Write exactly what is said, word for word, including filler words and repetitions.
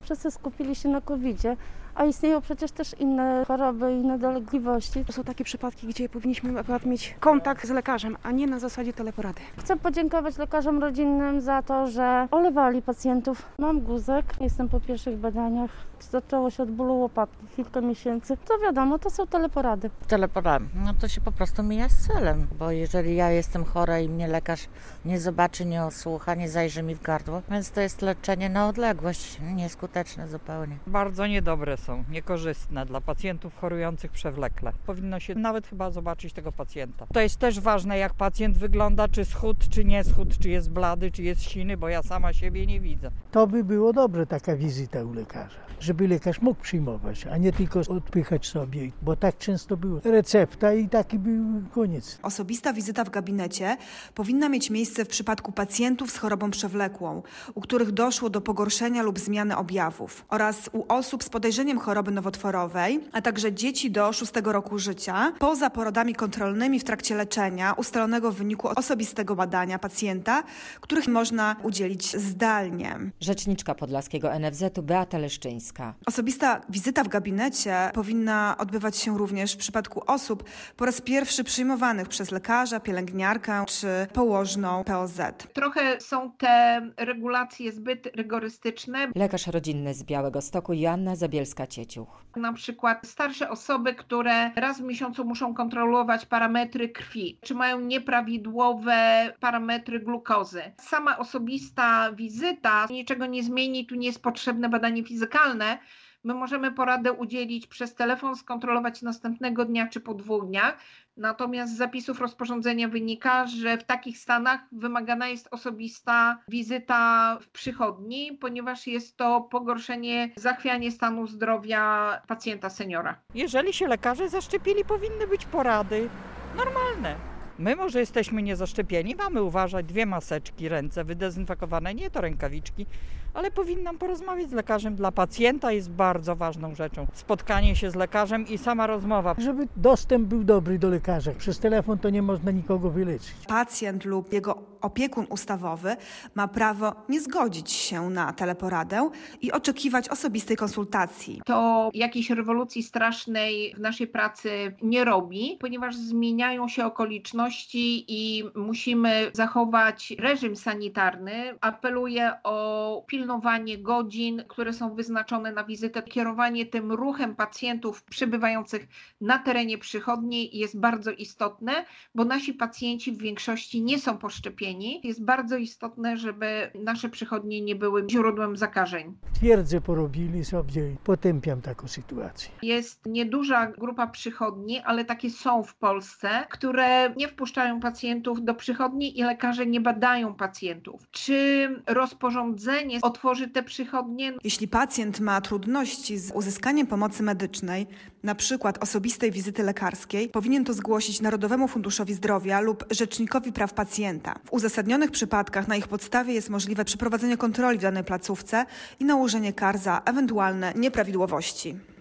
wszyscy skupili się na kowidzie, a istnieją przecież też inne choroby, inne dolegliwości. To są takie przypadki, gdzie powinniśmy akurat mieć kontakt z lekarzem, a nie na zasadzie teleporady. Chcę podziękować lekarzom rodzinnym za to, że olewali pacjentów. Mam guzek, jestem po pierwszych badaniach. Zaczęło się od bólu łopatki, kilka miesięcy. To wiadomo, to są teleporady. Teleporada, no to się po prostu mija z celem, bo jeżeli ja jestem chora i mnie lekarz nie zobaczy, nie osłucha, nie zajrzy mi w gardło, więc to jest leczenie na odległość, nieskuteczne zupełnie. Bardzo niedobre są, niekorzystne dla pacjentów chorujących przewlekle. Powinno się nawet chyba zobaczyć tego pacjenta. To jest też ważne, jak pacjent wygląda, czy schudł, czy nie schudł, czy jest blady, czy jest siny, bo ja sama siebie nie widzę. To by było dobre, taka wizyta u lekarza, żeby lekarz mógł przyjmować, a nie tylko odpychać sobie, bo tak często było. Recepta i taki był koniec. Osobista wizyta w gabinecie powinna mieć miejsce w przypadku pacjentów z chorobą przewlekłą, u których doszło do pogorszenia lub zmiany objawów, oraz u osób z podejrzeniem choroby nowotworowej, a także dzieci do szóstego roku życia, poza porodami kontrolnymi w trakcie leczenia ustalonego w wyniku osobistego badania pacjenta, których można udzielić zdalnie. Rzeczniczka podlaskiego N F Z-u Beata Leszczyńska. Osobista wizyta w gabinecie powinna odbywać się również w przypadku osób po raz pierwszy przyjmowanych przez lekarza, pielęgniarkę czy położną P O Z. Trochę są te regulacje zbyt rygorystyczne. Lekarz rodzinny z Białegostoku Joanna Zabielska-Cieciuch. Na przykład starsze osoby, które raz w miesiącu muszą kontrolować parametry krwi, czy mają nieprawidłowe parametry glukozy. Sama osobista wizyta niczego nie zmieni, tu nie jest potrzebne badanie fizykalne. My możemy poradę udzielić przez telefon, skontrolować następnego dnia czy po dwóch dniach. Natomiast z zapisów rozporządzenia wynika, że w takich stanach wymagana jest osobista wizyta w przychodni, ponieważ jest to pogorszenie, zachwianie stanu zdrowia pacjenta seniora. Jeżeli się lekarze zaszczepili, powinny być porady normalne. My może jesteśmy niezaszczepieni, mamy uważać, dwie maseczki, ręce wydezynfekowane, nie to rękawiczki, ale powinnam porozmawiać z lekarzem. Dla pacjenta jest bardzo ważną rzeczą spotkanie się z lekarzem i sama rozmowa. Żeby dostęp był dobry do lekarza. Przez telefon to nie można nikogo wyleczyć. Pacjent lub jego opiekun ustawowy ma prawo nie zgodzić się na teleporadę i oczekiwać osobistej konsultacji. To jakiejś rewolucji strasznej w naszej pracy nie robi, ponieważ zmieniają się okoliczności i musimy zachować reżim sanitarny. Apeluję o pilnowanie godzin, które są wyznaczone na wizytę. Kierowanie tym ruchem pacjentów przybywających na terenie przychodni jest bardzo istotne, bo nasi pacjenci w większości nie są poszczepieni. Jest bardzo istotne, żeby nasze przychodnie nie były źródłem zakażeń. Twierdzę porobili sobie, potępiam taką sytuację. Jest nieduża grupa przychodni, ale takie są w Polsce, które nie wpuszczają pacjentów do przychodni i lekarze nie badają pacjentów. Czy rozporządzenie otworzy te przychodnie? Jeśli pacjent ma trudności z uzyskaniem pomocy medycznej, na przykład osobistej wizyty lekarskiej, powinien to zgłosić Narodowemu Funduszowi Zdrowia lub Rzecznikowi Praw Pacjenta. W uzasadnionych przypadkach na ich podstawie jest możliwe przeprowadzenie kontroli w danej placówce i nałożenie kar za ewentualne nieprawidłowości.